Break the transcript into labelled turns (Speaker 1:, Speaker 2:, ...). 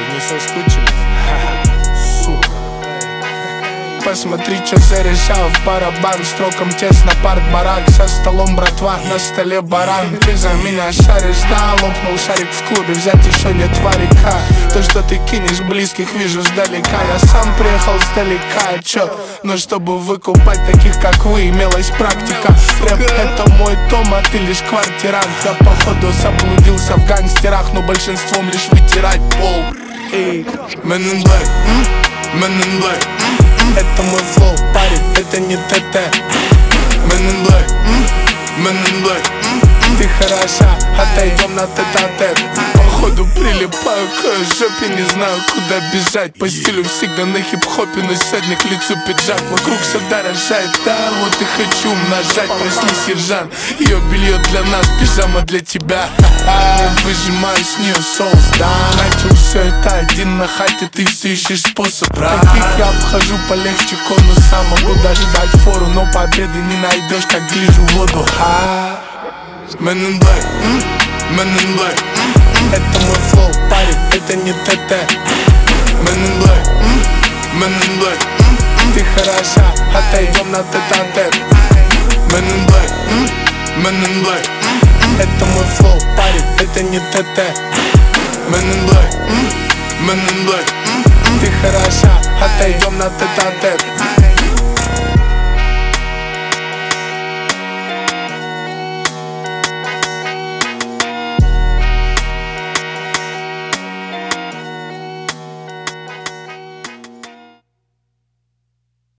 Speaker 1: не соскучились? Сука. Посмотри, что зарешал в барабан. Строком тесно, парк-барак. За столом братва, на столе баран. Ты за меня шаришь, да? Лопнул шарик в клубе, взять еще нет варика. То, что ты кинешь близких, вижу сдалека. Я сам приехал сдалека, чё? Но чтобы выкупать таких, как вы, имелась практика. Рэп — это мой дом, а ты лишь квартирант. Я походу заблудился в гангстерах, но большинством лишь вытирать пол. Men in Black, Men in Black. Это мой флоу, парень, это не ТТ. Men in Black, Men in Black. Ты хороша, отойдем на тет-а-тет. Походу прилипаю к жопе, не знаю, куда бежать. По стилю всегда на хип-хопе, но сегодня к лицу пиджак. Вокруг все дорожает, да, вот и хочу умножать. Проснись, сержант, ее белье для нас, пижама для тебя. Выжимаю с нее соус, да. Начал все это один на хате, ты все ищешь способ. Таких я обхожу полегче конуса. Могу даже дать фору, но победы не найдешь, как глижу воду. Men in Black, Men in Black. Это мой флоу, парень, это не ТТ. Men in Black, Men in Black. Ты хороша, отойдем на тет-а-тет. Men in Black, Men in Black. Это мой флоу, парень, это не ТТ. Men in Black, Men in Black. Ты хороша, отойдем на тет-а-тет.